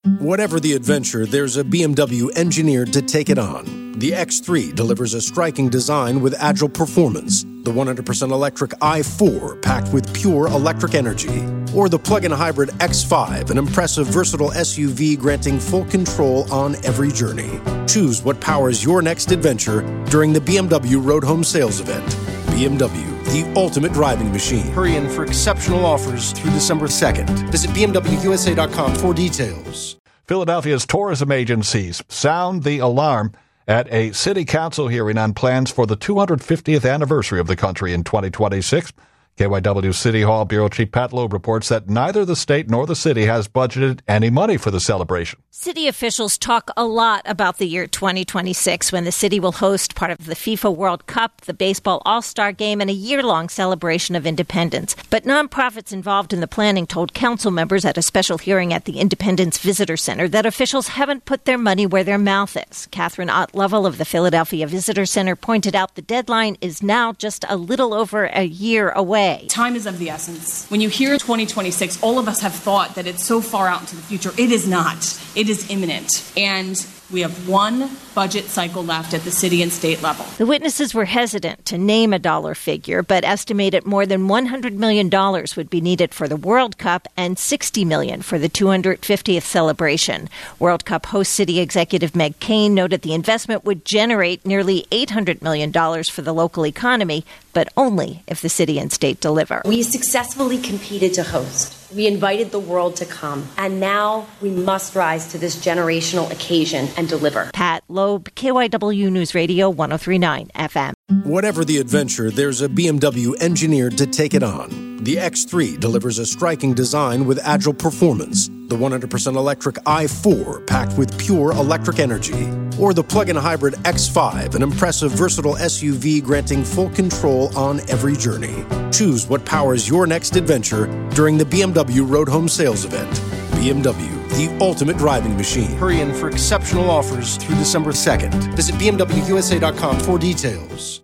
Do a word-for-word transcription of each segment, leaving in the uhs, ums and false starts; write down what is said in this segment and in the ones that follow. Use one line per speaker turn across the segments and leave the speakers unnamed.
Whatever the adventure, there's a B M W engineered to take it on. The X three delivers a striking design with agile performance. The one hundred percent electric i four, packed with pure electric energy. Or the plug-in hybrid X five, an impressive, versatile S U V granting full control on every journey. Choose what powers your next adventure during the B M W Road Home Sales Event. B M W, the ultimate driving machine. Hurry in for exceptional offers through December second. Visit B M W U S A dot com for details.
Philadelphia's tourism agencies sound the alarm at a city council hearing on plans for the two hundred fiftieth anniversary of the country in twenty twenty-six. K Y W City Hall Bureau Chief Pat Loeb reports that neither the state nor the city has budgeted any money for the celebration.
City officials talk a lot about the year twenty twenty-six, when the city will host part of the FIFA World Cup, the Baseball All-Star Game, and a year-long celebration of independence. But nonprofits involved in the planning told council members at a special hearing at the Independence Visitor Center that officials haven't put their money where their mouth is. Catherine Ott Lovell of the Philadelphia Visitor Center pointed out the deadline is now just a little over a year away.
Time is of the essence. When you hear twenty twenty-six, all of us have thought that it's so far out into the future. It is not. It is imminent. And we have one budget cycle left at the city and state level.
The witnesses were hesitant to name a dollar figure, but estimated more than one hundred million dollars would be needed for the World Cup and sixty million dollars for the two hundred fiftieth celebration. World Cup host city executive Meg Kane noted the investment would generate nearly eight hundred million dollars for the local economy, but only if the city and state deliver.
We successfully competed to host. We invited the world to come, and now we must rise to this generational occasion and deliver.
Pat Loeb, K Y W News Radio, one oh three point nine F M.
Whatever the adventure, there's a B M W engineered to take it on. The X three delivers a striking design with agile performance. The one hundred percent electric i four, packed with pure electric energy. Or the plug-in hybrid X five, an impressive, versatile S U V granting full control on every journey. Choose what powers your next adventure during the B M W Road Home Sales Event. B M W, the ultimate driving machine. Hurry in for exceptional offers through December second. Visit B M W U S A dot com for details.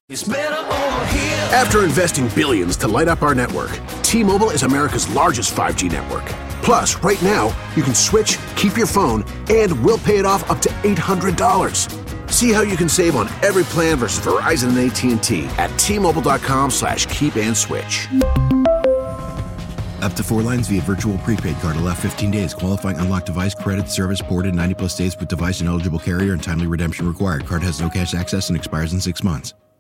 After investing billions to light up our network, T-Mobile is America's largest five G network. Plus, right now, you can switch, keep your phone, and we'll pay it off up to eight hundred dollars. See how you can save on every plan versus Verizon and A T and T at T-Mobile.com slash keep and switch.
Up to four lines via virtual prepaid card. Allow fifteen days. Qualifying unlocked device credit service ported ninety plus days with device and eligible carrier and timely redemption required. Card has no cash access and expires in six months.